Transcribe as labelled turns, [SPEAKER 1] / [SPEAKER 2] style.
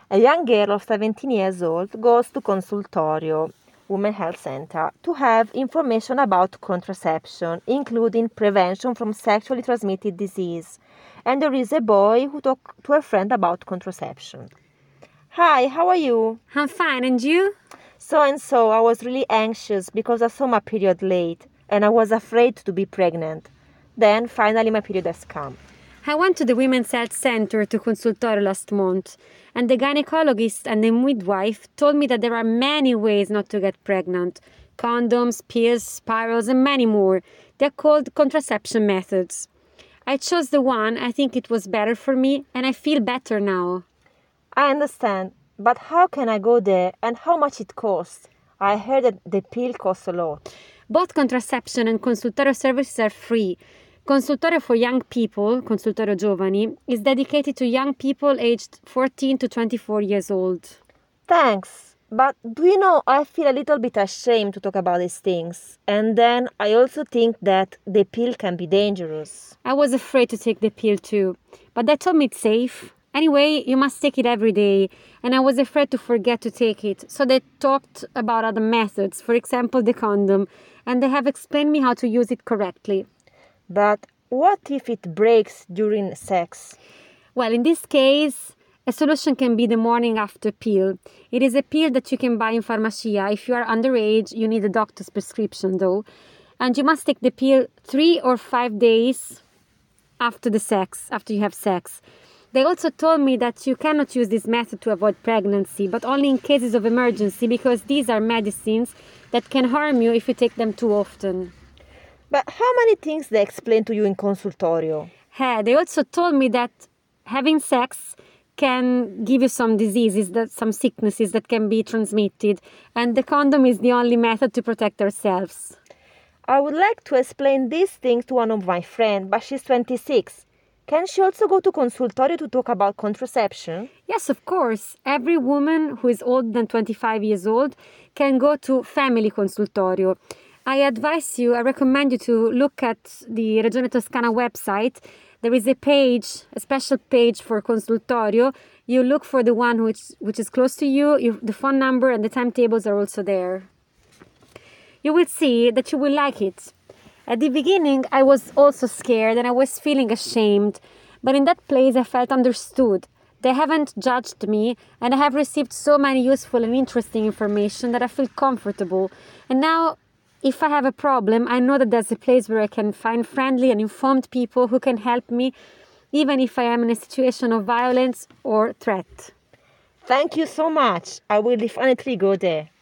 [SPEAKER 1] A young girl of 17 years old goes to Consultorio, Women Health Center, to have information about contraception, including prevention from sexually transmitted disease. And there is a boy who talks to a friend about contraception. Hi, how are you?
[SPEAKER 2] I'm fine, and you?
[SPEAKER 1] So and so, I was really anxious because I saw my period late and I was afraid to be pregnant. Then finally my period has come.
[SPEAKER 2] I went to the Women's Health Center to Consultorio last month, and the gynecologist and the midwife told me that there are many ways not to get pregnant. Condoms, pills, spirals, and many more. They're called contraception methods. I chose the one I think it was better for me, and I feel better now.
[SPEAKER 1] I understand, but how can I go there and how much it costs? I heard that the pill costs a lot.
[SPEAKER 2] Both contraception and consultorio services are free. Consultorio for young people, Consultorio Giovani, is dedicated to young people aged 14 to 24 years old.
[SPEAKER 1] Thanks, but do you know, I feel a little bit ashamed to talk about these things. And then I also think that the pill can be dangerous.
[SPEAKER 2] I was afraid to take the pill too, but they told me it's safe. Anyway, you must take it every day, and I was afraid to forget to take it. So they talked about other methods, for example, the condom, and they have explained me how to use it correctly.
[SPEAKER 1] But what if it breaks during sex?
[SPEAKER 2] Well, in this case, a solution can be the morning after pill. It is a pill that you can buy in pharmacia. If you are underage, you need a doctor's prescription though. And you must take the pill 3 or 5 days after you have sex. They also told me that you cannot use this method to avoid pregnancy, but only in cases of emergency, because these are medicines that can harm you if you take them too often.
[SPEAKER 1] But how many things they explain to you in consultorio?
[SPEAKER 2] They also told me that having sex can give you some diseases, some sicknesses that can be transmitted, and the condom is the only method to protect ourselves.
[SPEAKER 1] I would like to explain these things to one of my friends, but she's 26. Can she also go to consultorio to talk about contraception?
[SPEAKER 2] Yes, of course. Every woman who is older than 25 years old can go to family consultorio. I recommend you to look at the Regione Toscana website. There is a special page for consultorio. You look for the one which is close to you. The phone number and the timetables are also there. You will see that you will like it. At the beginning, I was also scared and I was feeling ashamed. But in that place, I felt understood. They haven't judged me, and I have received so many useful and interesting information that I feel comfortable. And now, if I have a problem, I know that there's a place where I can find friendly and informed people who can help me, even if I am in a situation of violence or threat.
[SPEAKER 1] Thank you so much. I will definitely go there.